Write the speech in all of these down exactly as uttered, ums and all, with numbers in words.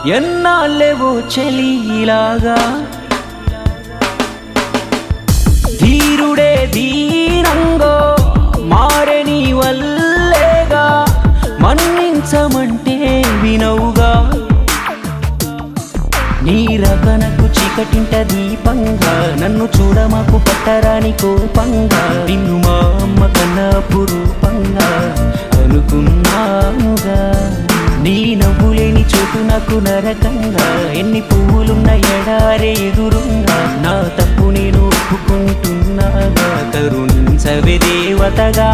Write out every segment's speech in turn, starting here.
ఎన్నాళ్ళేవో చెలిలాగా ధీరుడే దీనంగో మారే నీ వల్లేగా మన్నించమంటే వినవుగా నీ రకనకు చీకటింట దీపంగా నన్ను చూడమాకు పట్టరాని కోపంగా నిన్ను మా అమ్మ కన్నా పురూపంగా అనుకున్నానుగా నీ నవ్వులేని చోటు నాకు నరకంగా ఎన్ని పువ్వులున్న ఎడారే ఎదురుంగా నా తప్పు నేను ఒప్పుకుంటున్నాగా కరుణించవే దేవతగా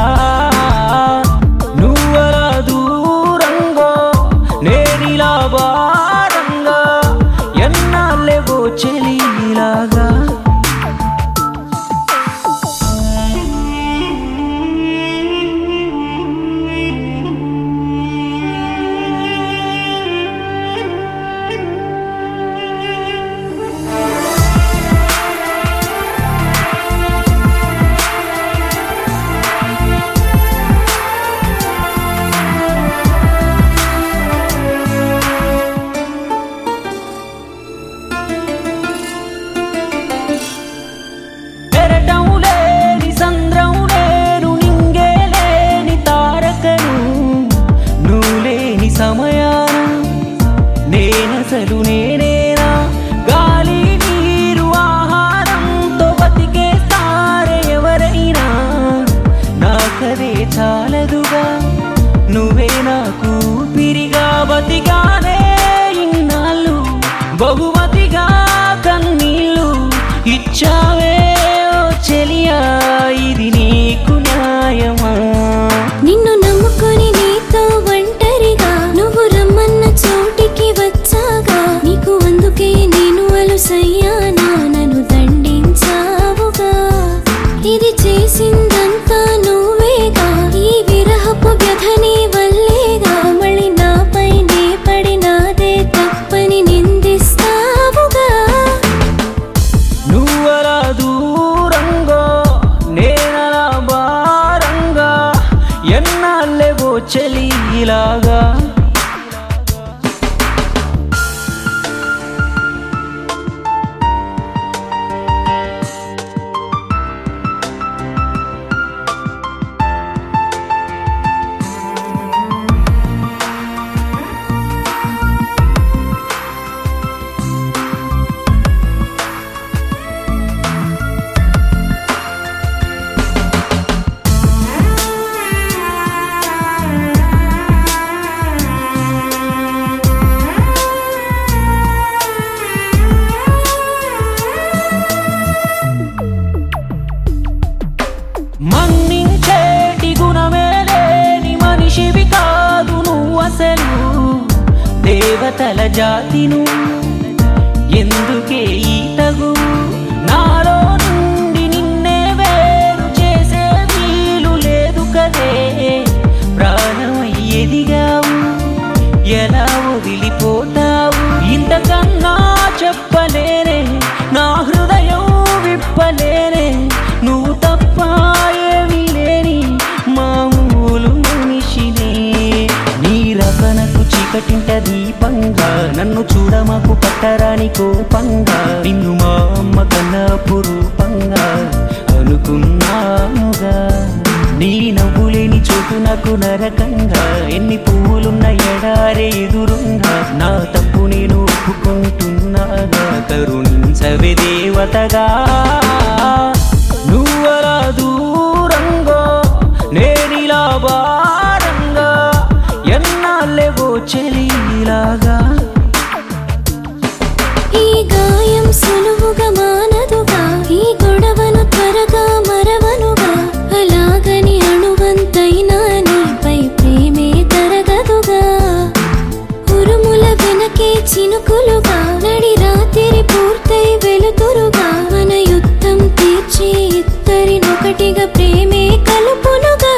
నువ్వలా దూరంగా నేనిలా భారంగా ఎన్నాళ్ళేవో చెలిలాగా సమయాన నేనసలు నేనేనా గాలి నీరు ఆహారంతో బతికేస్తారే ఎవరైనా నాకదే చాలదుగా నువ్వే నాకు పిరిగా బతిగానే ఇన్నాళ్ళు బహుమతిగా కన్నీళ్ళు ఇచ్చావే ఓ చెలియా ఇది నీకు న్యాయమా నిన్ను నమ్ముకొని నీతో ఒంటరిగా నువ్వు రమ్మన్న చోటికి వచ్చాగా నీకు అందుకే నేను అలుసయ్యానా నన్ను దండించావుగా ఇది చేసిందంతా నువ్వేగా ఈ విరహపు వ్యధని వల్లేగా మళ్ళీ నాపై నే పడినాదే తప్పని నిందిస్తావుగా నువ్వలా దూరంగా నేనలా భారంగా ఎన్నాళ్ళేవో చెలిలాగా మన్నించేటి గుణమే లేని మనిషివి కాదు నువ్వు అసలు దేవతల జాతిను ఎందుకే ఈ తగు నాలో నుండి నిన్నే వేరు చేసే వీలు లేదు కదే ప్రాణమై ఎదిగావు ఎలా వదిలిపోతావు ఇంతకన్నా చెప్పలేనే నా హృదయం విప్పలేనే నువ్వు తప్ప ఏమీ లేని మామూలు మనిషినే నీ రకనకు చీకటింట దీపంగా నన్ను చూడమాకు పట్టరాని కోపంగా నిన్ను మా అమ్మ కన్నా పురూపంగా అనుకున్నానుగా నీ నవ్వులేని చోటు నాకు నరకంగా ఎన్ని పువ్వులున్న ఎడారే ఎదురుంగా నా తప్పు నేను ఒప్పుకుంటున్నాగా కరుణించవే దేవతగా నువ్వలా దూరంగా నేనిలా భారంగా ఎన్నాళ్ళేవో చెలిలాగా ఈ గాయం సులువుగా మానదుగా ఈ గొడవను త్వరగా మరవనుగా అలాగని అణువంతైనా నీపై ప్రేమే తరగదుగా ఉరుముల వెనకే చినుకులుగా నడి రాత్రి పూర్తయి వెలుతురుగా మన యుద్ధం తీర్చి ఇద్దరినొకటిగా ప్రేమే కలుపునుగా